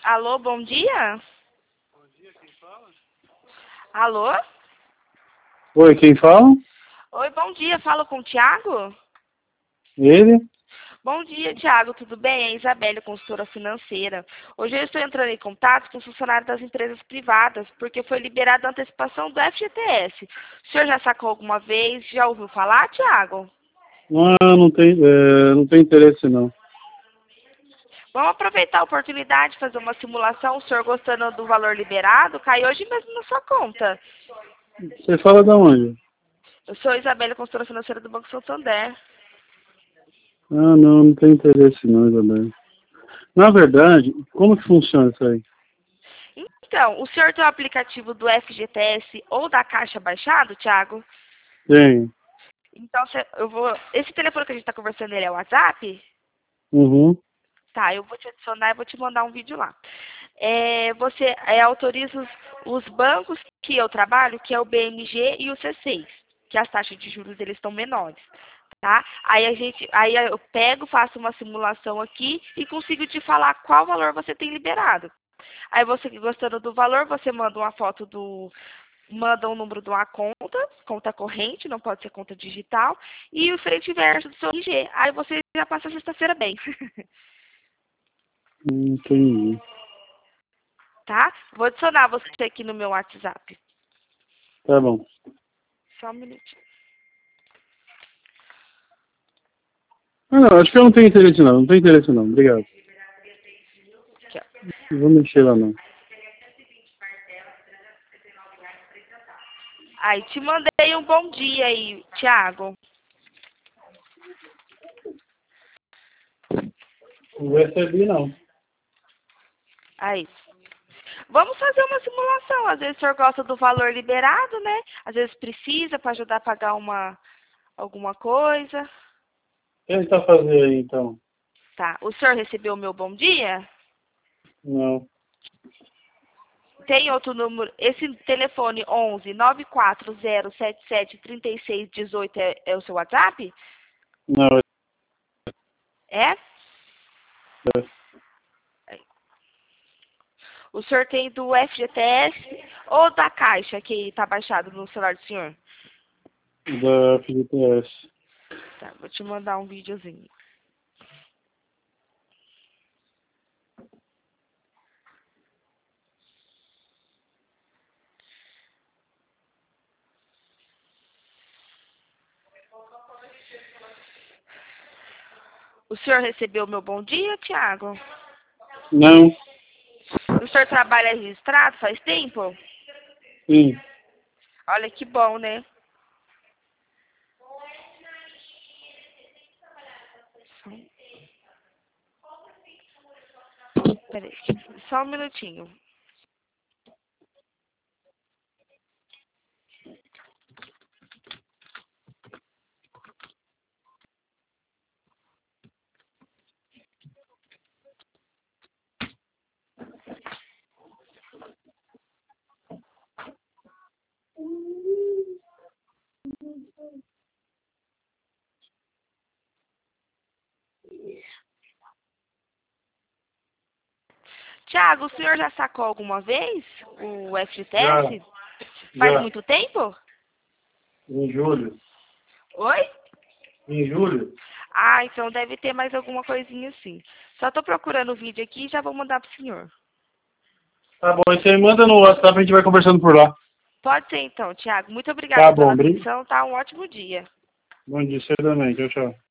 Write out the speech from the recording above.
Alô, bom dia? Bom dia, quem fala? Alô? Oi, quem fala? Oi, bom dia. Falo com o Thiago? Ele? Bom dia, Thiago. Tudo bem? É Isabelle, consultora financeira. Hoje eu estou entrando em contato com os funcionários das empresas privadas, porque foi liberada a antecipação do FGTS. O senhor já sacou alguma vez? Já ouviu falar, Thiago? Não tem interesse não. Vamos aproveitar a oportunidade de fazer uma simulação. O senhor gostando do valor liberado, cai hoje mesmo na sua conta. Você fala de onde? Eu sou Isabelle, consultora financeira do Banco Santander. Não tem interesse não, Isabel. Na verdade, como que funciona isso aí? Então, o senhor tem o aplicativo do FGTS ou da Caixa baixado, Thiago? Tem. Então, esse telefone que a gente está conversando, ele é o WhatsApp? Uhum. Tá, eu vou te adicionar e vou te mandar um vídeo lá. Você autoriza os bancos que eu trabalho, que é o BMG e o C6, que as taxas de juros deles estão menores, tá? Aí eu pego, faço uma simulação aqui e consigo te falar qual valor você tem liberado. Aí você, gostando do valor, você manda uma foto manda o número de uma conta corrente, não pode ser conta digital, e o frente e verso do seu RG. Aí você já passa a sexta-feira bem. Entendi. Tá? Vou adicionar você aqui no meu WhatsApp. Tá bom. Só um minutinho. Não, acho que eu não tenho interesse não. Não tem interesse não. Obrigado. Aqui, ó. Não vou mexer lá não. Aí, te mandei um bom dia aí, Thiago. Não recebi não. Aí. Vamos fazer uma simulação. Às vezes o senhor gosta do valor liberado, né? Às vezes precisa para ajudar a pagar alguma coisa. Tenta fazer aí então. Tá. O senhor recebeu o meu bom dia? Não. Tem outro número. Esse telefone 11 94077 3618 é o seu WhatsApp? Não. É? O senhor tem do FGTS ou da Caixa que está baixado no celular do senhor? Da FGTS. Tá, vou te mandar um videozinho. O senhor recebeu o meu bom dia, Thiago? Não. O senhor trabalha registrado faz tempo? Sim. Olha que bom, né? Peraí, só um minutinho. Thiago, o senhor já sacou alguma vez o Já. FGTS? Faz Já. muito tempo? Em julho. Oi? Em julho. Ah, então deve ter mais alguma coisinha assim. Só tô procurando o vídeo aqui e já vou mandar pro senhor. Tá bom, você manda no WhatsApp, a gente vai conversando por lá. Pode ser então, Thiago. Muito Tá obrigada pela bom, atenção, tá? Um ótimo dia. bom dia, você também. Tchau, tchau.